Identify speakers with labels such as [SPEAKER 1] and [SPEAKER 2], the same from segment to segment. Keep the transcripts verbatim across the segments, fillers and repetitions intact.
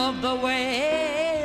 [SPEAKER 1] of the way.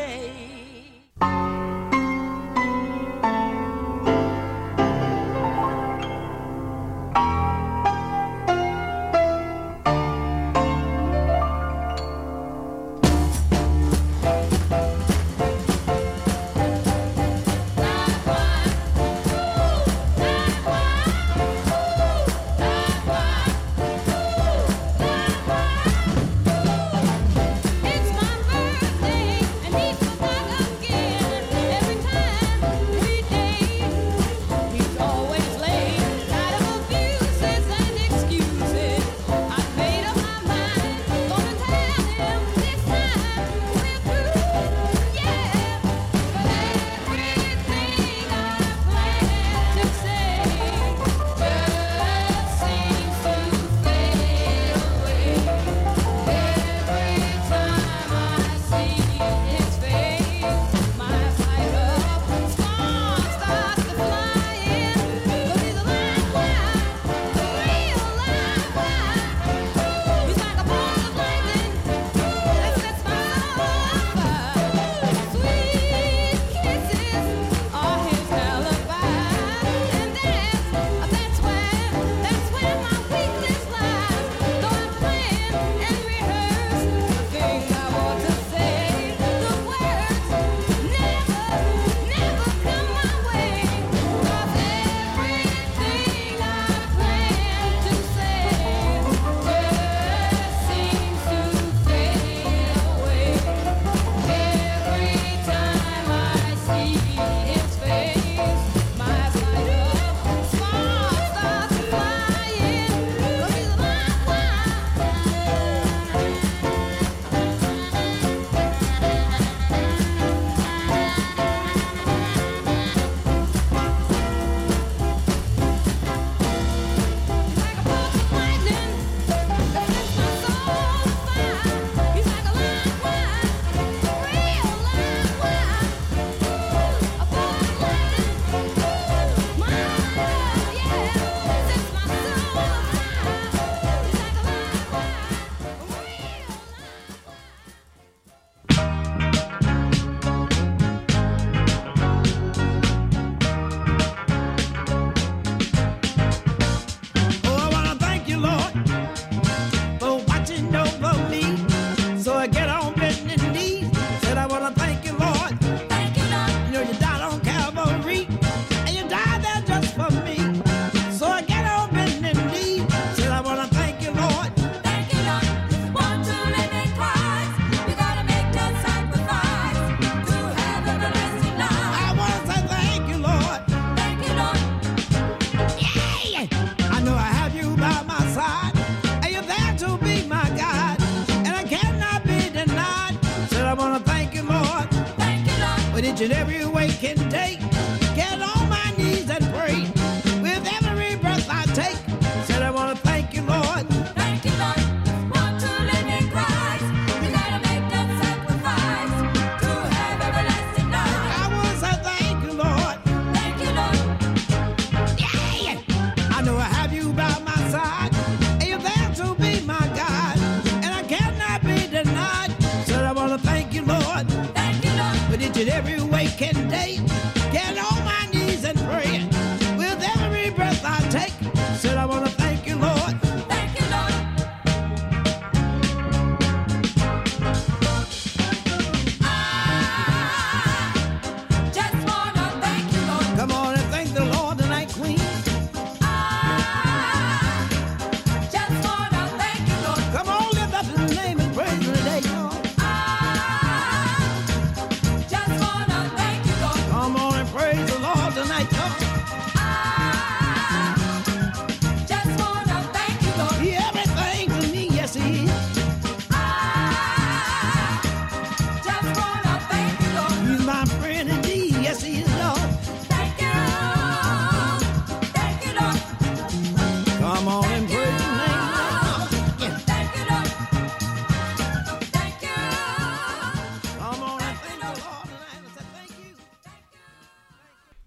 [SPEAKER 2] Each and every way can take. Get on my knees and pray. With every breath I take, said I want to thank you, Lord.
[SPEAKER 3] Thank you, Lord. Want to live in Christ. You gotta make that sacrifice to have everlasting life.
[SPEAKER 2] I want to say thank you, Lord.
[SPEAKER 3] Thank you, Lord.
[SPEAKER 2] Yeah. I know I have you by my side, and you're there to be my God, and I cannot be denied. Said I want to thank you, Lord.
[SPEAKER 3] Thank you, Lord.
[SPEAKER 2] But each and every way can date. Get on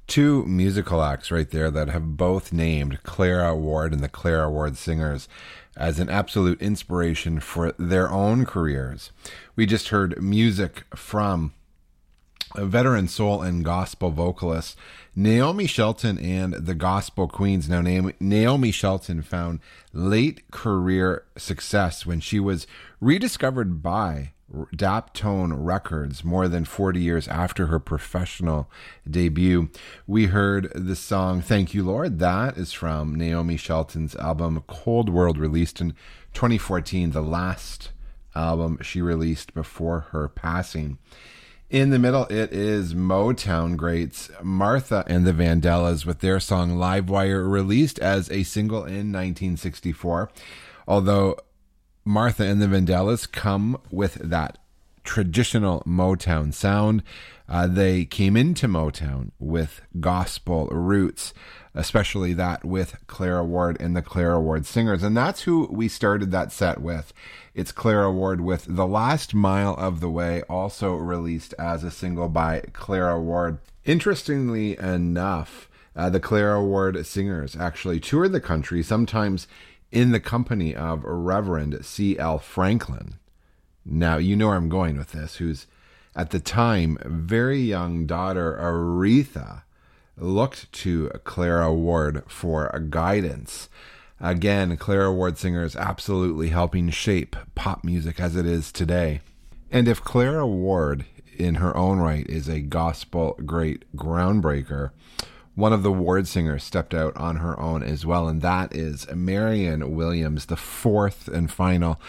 [SPEAKER 1] Two musical acts right there that have both named Clara Ward and the Clara Ward Singers as an absolute inspiration for their own careers. We just heard music from a veteran soul and gospel vocalist Naomi Shelton and the Gospel Queens. Now, Naomi Shelton found late career success when she was rediscovered by Daptone Records more than forty years after her professional debut. We heard the song Thank You, Lord. That is from Naomi Shelton's album Cold World, released in twenty fourteen, the last album she released before her passing. In the middle, it is Motown greats Martha and the Vandellas with their song Livewire, released as a single in nineteen sixty-four. Although Martha and the Vandellas come with that traditional Motown sound, uh, they came into Motown with gospel roots, especially that with Clara Ward and the Clara Ward Singers. And that's who we started that set with. It's Clara Ward with The Last Mile of the Way, also released as a single by Clara Ward. Interestingly enough, uh, the Clara Ward Singers actually toured the country, sometimes in the company of Reverend C L Franklin. Now, you know where I'm going with this, whose, at the time, very young daughter Aretha looked to Clara Ward for a guidance. Again, Clara Ward Singers absolutely helping shape pop music as it is today. And if Clara Ward, in her own right, is a gospel great groundbreaker, one of the Ward Singers stepped out on her own as well, and that is Marianne Williams, the fourth and final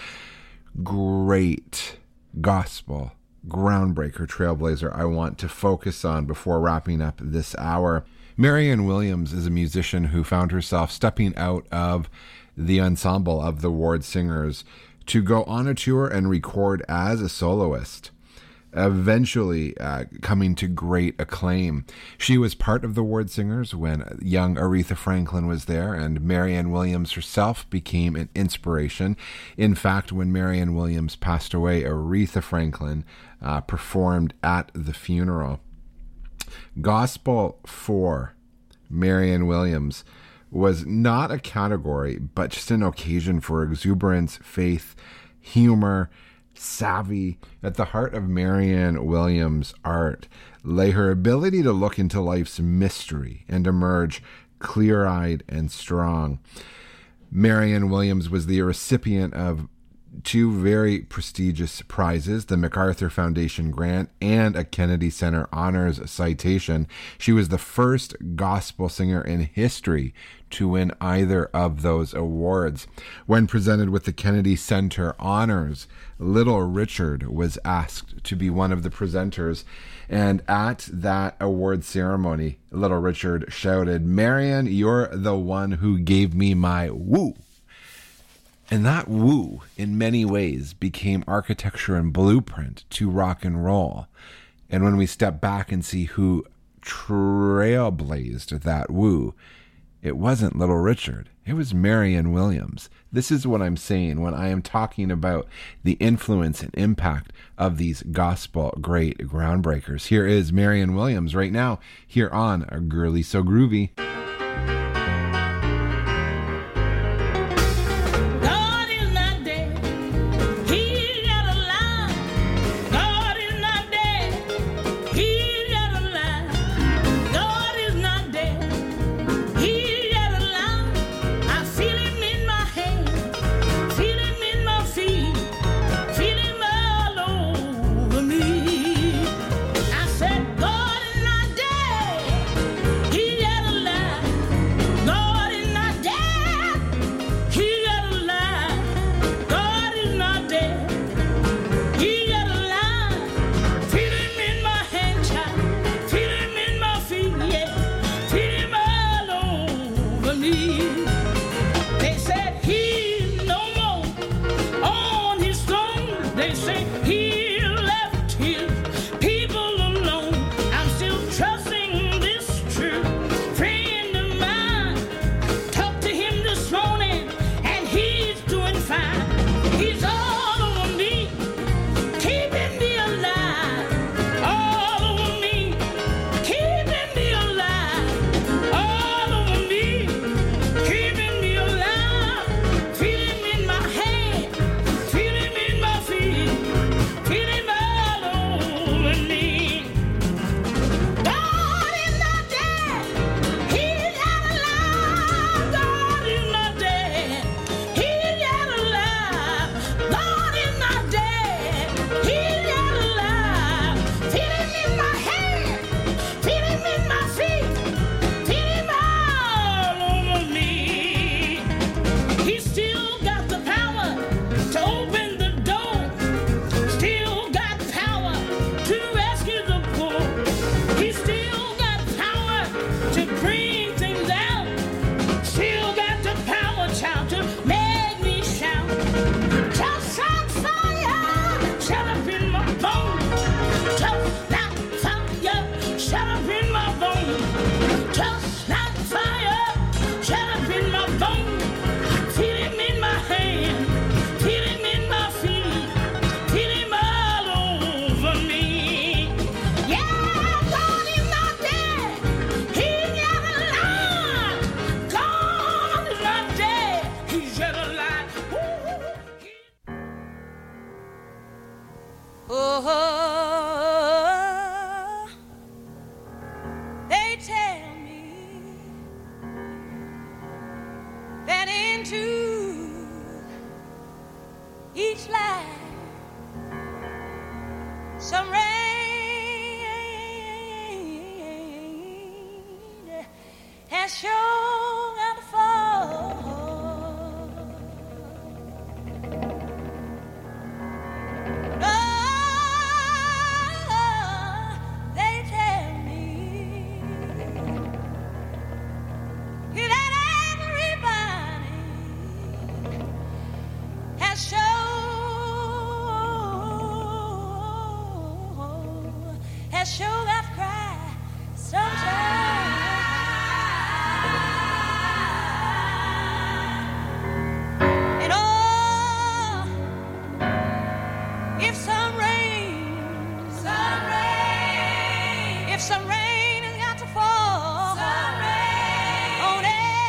[SPEAKER 1] great gospel groundbreaker trailblazer I want to focus on before wrapping up this hour. Marianne Williams is a musician who found herself stepping out of the ensemble of the Ward Singers to go on a tour and record as a soloist, eventually uh, coming to great acclaim. She was part of the Ward Singers when young Aretha Franklin was there, and Marianne Williams herself became an inspiration. In fact, when Marianne Williams passed away, Aretha Franklin uh, performed at the funeral. Gospel for Marianne Williams was not a category, but just an occasion for exuberance, faith, humor, savvy. At the heart of Marianne Williams' art lay her ability to look into life's mystery and emerge clear-eyed and strong. Marianne Williams was the recipient of two very prestigious prizes, the MacArthur Foundation grant and a Kennedy Center Honors Citation. She was the first gospel singer in history to win either of those awards. When presented with the Kennedy Center Honors, Little Richard was asked to be one of the presenters, and at that award ceremony, Little Richard shouted, "Marianne, you're the one who gave me my woo." And that woo, in many ways, became architecture and blueprint to rock and roll. And when we step back and see who trailblazed that woo, it wasn't Little Richard. It was Marianne Williams. This is what I'm saying when I am talking about the influence and impact of these gospel great groundbreakers. Here is Marianne Williams right now, here on Girly So Groovy.
[SPEAKER 3] Keeping me alive, all over me, keeping me alive. Oh, they tell me that into each life some rain has shown how to fall. Oh, they tell me that everybody has shown, has shown that cry sometimes. And oh, if some rain, some rain, if some rain has got to fall, some rain on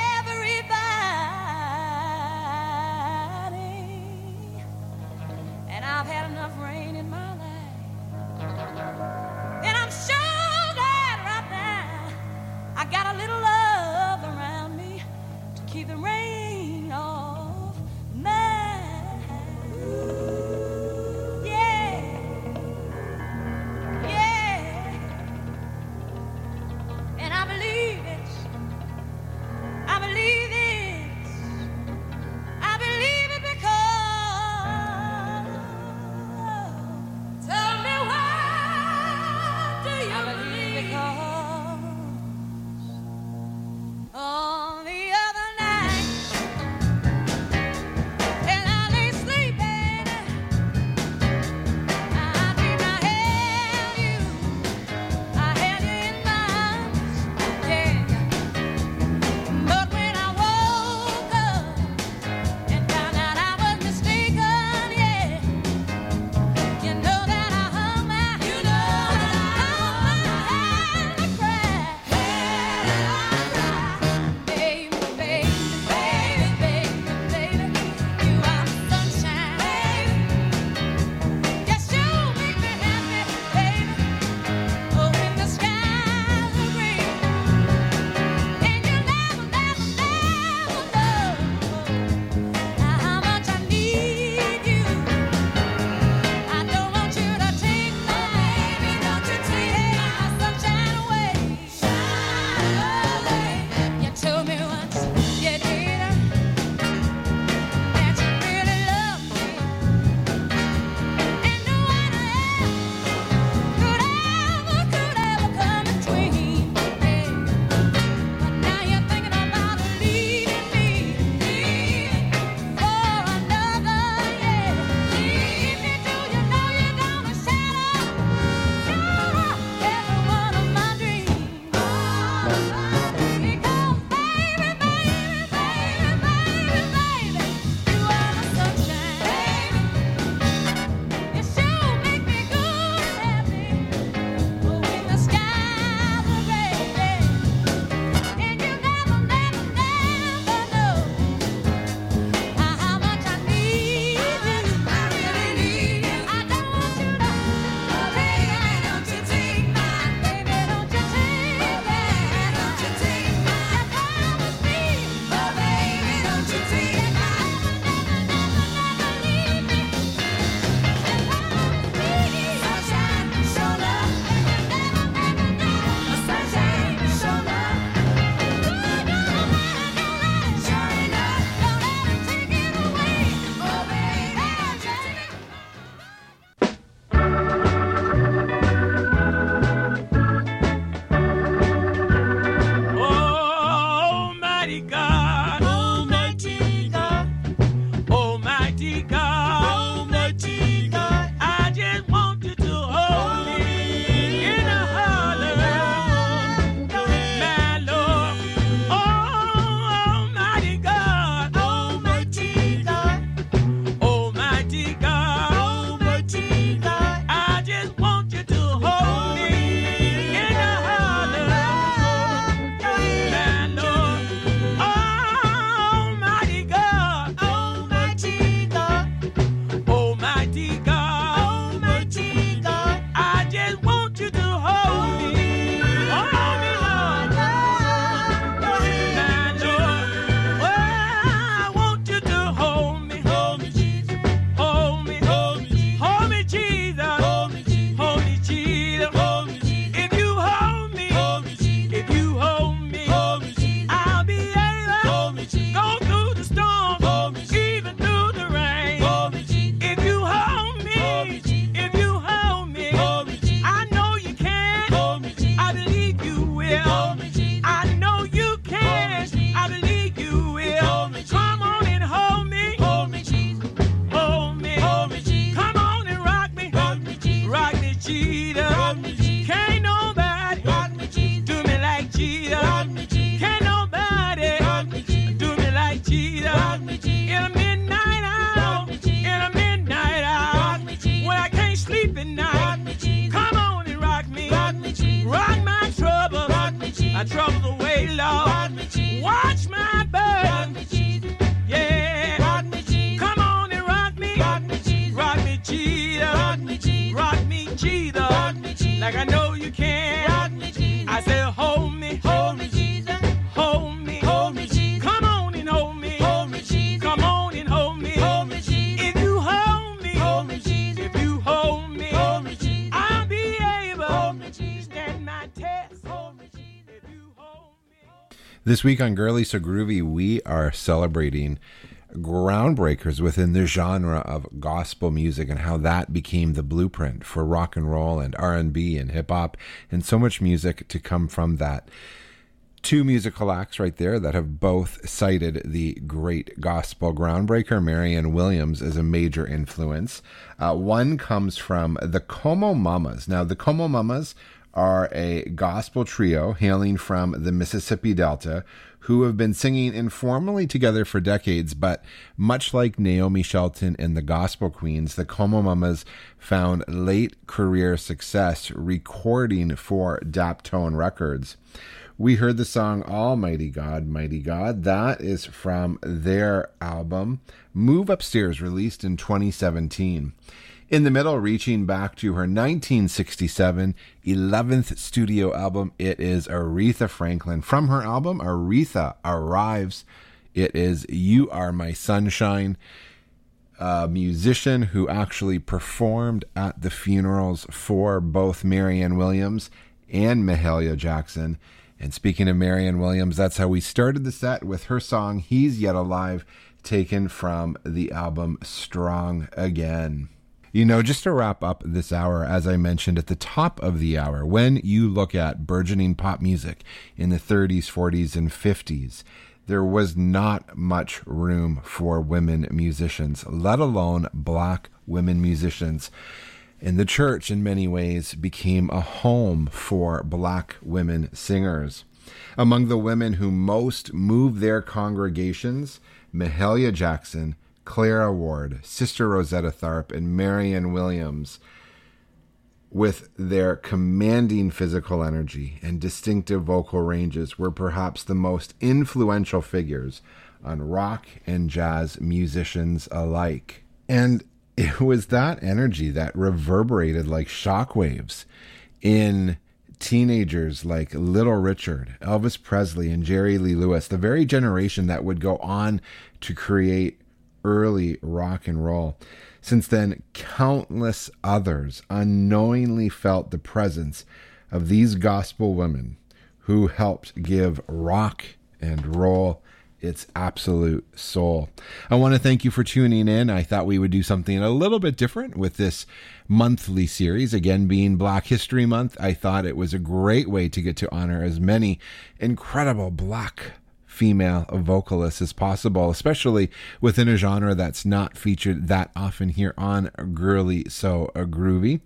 [SPEAKER 3] everybody, and I've had enough rain in my life, and I'm sure that right now I got a little love around me to keep the rain off my yeah, yeah, and I believe it, I believe it, I believe it because
[SPEAKER 2] my troubles away, Lord.
[SPEAKER 3] Rock me, Jesus.
[SPEAKER 2] Watch my burden.
[SPEAKER 3] Rock me, Jesus.
[SPEAKER 2] Yeah.
[SPEAKER 3] Rock me, Jesus.
[SPEAKER 2] Come on and rock me.
[SPEAKER 3] Rock me, Jesus.
[SPEAKER 2] Rock me, Jesus.
[SPEAKER 3] Rock me, Jesus.
[SPEAKER 2] Rock me, Jesus.
[SPEAKER 3] Rock me, Jesus.
[SPEAKER 2] Like I know you can.
[SPEAKER 3] Rock me, Jesus.
[SPEAKER 2] I say, hold me.
[SPEAKER 3] Hold me, Jesus.
[SPEAKER 2] Hold me.
[SPEAKER 3] Hold me, Jesus.
[SPEAKER 2] Come on and hold me.
[SPEAKER 3] Hold me, Jesus.
[SPEAKER 2] Come on and hold me.
[SPEAKER 3] Hold me, Jesus.
[SPEAKER 2] If you hold me.
[SPEAKER 3] Hold me, Jesus.
[SPEAKER 2] If you hold me.
[SPEAKER 3] Hold me, Jesus.
[SPEAKER 2] I'll be able
[SPEAKER 3] Hold me,
[SPEAKER 2] to
[SPEAKER 3] Jesus.
[SPEAKER 2] stand my test.
[SPEAKER 3] Hold me, Jesus.
[SPEAKER 2] If you hold me.
[SPEAKER 1] This week on Girly So Groovy, we are celebrating groundbreakers within the genre of gospel music and how that became the blueprint for rock and roll and R and B and hip hop and so much music to come from that. Two musical acts right there that have both cited the great gospel groundbreaker Marianne Williams as a major influence. Uh, one comes from the Como Mamas. Now, the Como Mamas are a gospel trio hailing from the Mississippi Delta who have been singing informally together for decades, but much like Naomi Shelton and the Gospel Queens, the Como Mamas found late career success recording for Daptone Records. We heard the song Almighty God, Mighty God. That is from their album Move Upstairs, released in twenty seventeen. In the middle, reaching back to her nineteen sixty-seven eleventh studio album, it is Aretha Franklin. From her album, Aretha Arrives, it is You Are My Sunshine, a musician who actually performed at the funerals for both Marianne Williams and Mahalia Jackson. And speaking of Marianne Williams, that's how we started the set with her song He's Yet Alive, taken from the album Strong Again. You know, just to wrap up this hour, as I mentioned at the top of the hour, when you look at burgeoning pop music in the thirties, forties, and fifties, there was not much room for women musicians, let alone black women musicians. And the church, in many ways, became a home for black women singers. Among the women who most moved their congregations, Mahalia Jackson, Clara Ward, Sister Rosetta Tharpe, and Marianne Williams, with their commanding physical energy and distinctive vocal ranges, were perhaps the most influential figures on rock and jazz musicians alike. And it was that energy that reverberated like shockwaves in teenagers like Little Richard, Elvis Presley, and Jerry Lee Lewis, the very generation that would go on to create early rock and roll. Since then, countless others unknowingly felt the presence of these gospel women who helped give rock and roll its absolute soul. I want to thank you for tuning in. I thought we would do something a little bit different with this monthly series. Again, being Black History Month, I thought it was a great way to get to honor as many incredible black female vocalists as possible, especially within a genre that's not featured that often here on Girly So Groovy.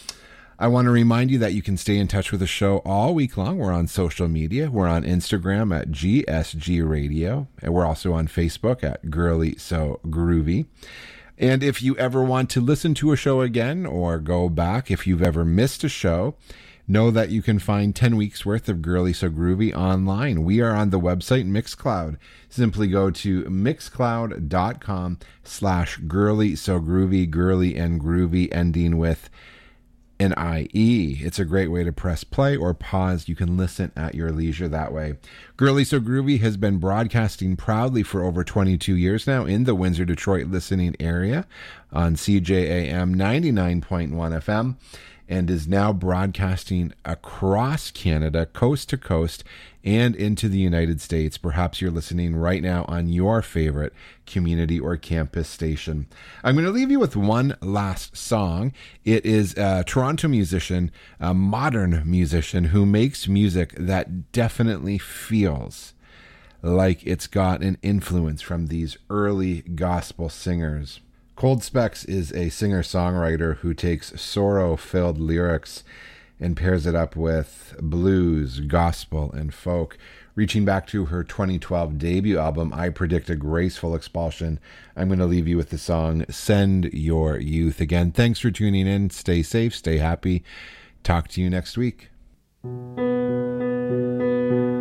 [SPEAKER 1] I want to remind you that you can stay in touch with the show all week long. We're on social media. We're on Instagram at G S G Radio, and we're also on Facebook at Girly So Groovy. And if you ever want to listen to a show again or go back, if you've ever missed a show, know that you can find ten weeks worth of Girly So Groovy online. We are on the website Mixcloud. Simply go to mixcloud.com slash Girly So Groovy, girly and groovy, ending with an I E. It's a great way to press play or pause. You can listen at your leisure that way. Girly So Groovy has been broadcasting proudly for over twenty-two years now in the Windsor, Detroit listening area on C J A M ninety-nine point one F M, and is now broadcasting across Canada, coast to coast, and into the United States. Perhaps you're listening right now on your favorite community or campus station. I'm going to leave you with one last song. It is a Toronto musician, a modern musician who makes music that definitely feels like it's got an influence from these early gospel singers. Cold Specs is a singer-songwriter who takes sorrow-filled lyrics and pairs it up with blues, gospel, and folk. Reaching back to her twenty twelve debut album, I Predict a Graceful Expulsion, I'm going to leave you with the song Send Your Youth. Again, thanks for tuning in. Stay safe, stay happy. Talk to you next week.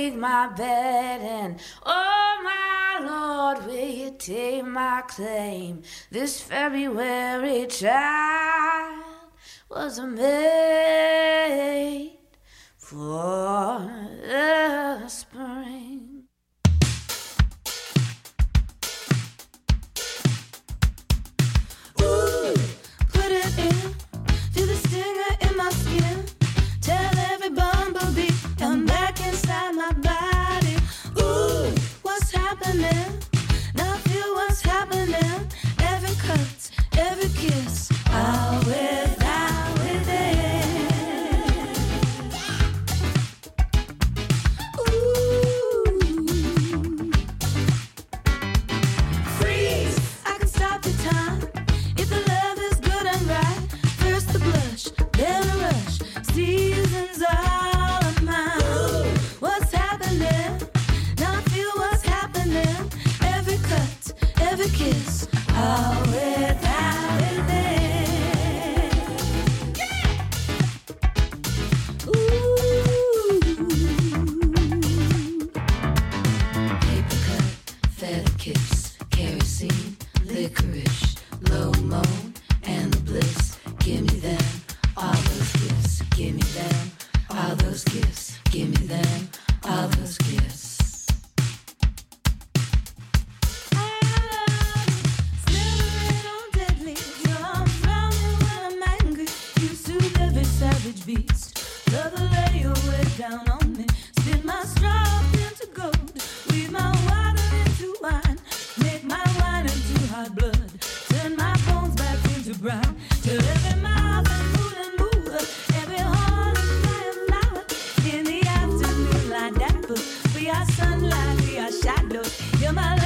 [SPEAKER 4] make my bed and, oh my Lord, will you take my claim? This February child was made for the spring. Ooh, put it in, feel the stinger in my skin. Tell every bumblebee I'm back inside my body. Ooh, what's happening? Now feel what's happening. Every cut, every kiss, out without within. Ooh, freeze! I can stop the time if the love is good and right. First the blush, then a rush. Seasons all of mine. Ooh, what's happening? Now feel what's happening. Every cut, every kiss, all without within. Yeah! Ooh, paper cut, feather kiss, kerosene, licorice, low moan, and the bliss. Give me them, all those gifts. Give me them, all those gifts. Give me them, all those gifts. Slimmering on dead leaves, your arms round me when I'm angry. You soothe every savage beast. Love to lay your weight down on me. Spin my straw up into gold. Weave my water into wine. Make my wine into hot blood. Turn my bones back into brown. Till every mouth and mood and move. Every horn and fire flower. In the afternoon light dapper. We are sunlight, we are shadows. You're my